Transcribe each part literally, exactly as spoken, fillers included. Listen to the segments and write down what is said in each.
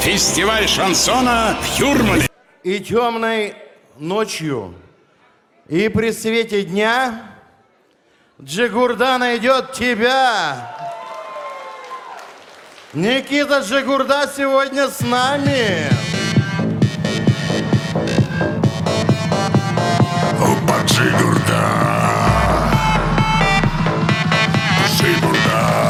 Фестиваль шансона в Юрмале. И темной ночью, и при свете дня Джигурда найдет тебя. Никита Джигурда сегодня с нами. Опа, Джигурда. Джигурда.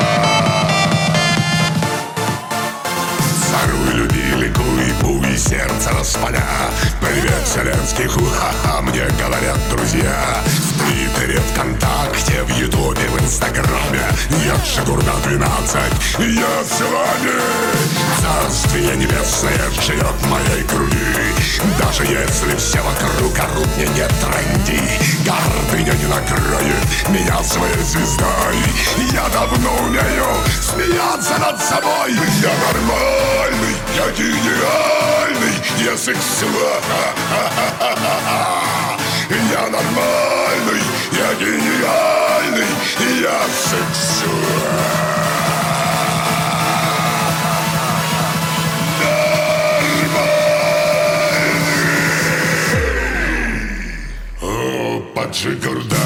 Царуй, люби, ликуй, буй, сердце распаля. Привет, вселенский ху-ха-ха, мне говорят друзья. В Твиттере, ВКонтакте, в Ютубе, в Инстаграме. Я Джигурда двенадцать, я с вами. Царствие небесное живет в моей груди. Даже если все вокруг орут, мне нет тренди. Гордыня не накроет меня своей звездой. Я давно умею смеяться над собой. Я нормальный, я гениальный, я сексуальный. Я нормальный, я гениальный, я сексуальный. Джигурда.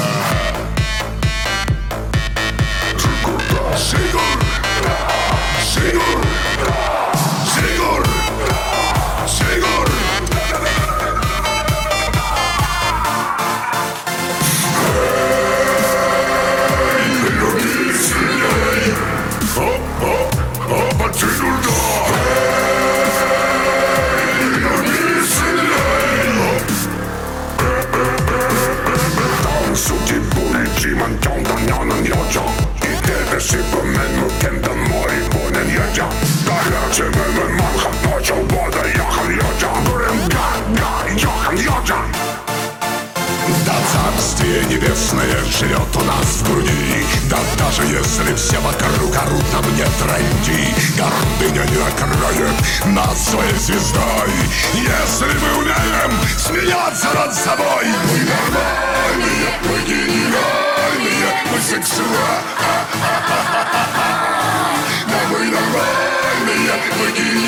Джигурда. Жигур. Жигур. Жигур. Жигур. Эй, люби сильней. Оп, оп, опа, Джигурда. Эй, люби сильней. Suti bulici manciągnianym jodzia I kiedy szybomenu kęda moi bonen jedzia Garяче мemy манхат начал вода яхан jodzia Горем га-га яхан jodzia Да царствие небесное живет у нас в груди Да даже если все вокруг орут на мне тренди Гордыня не накроет нас своей звездой Если мы умеем смеяться над собой Мы нормальные, мы гениальные, мы сексуальные Да мы нормальные, мы гениальные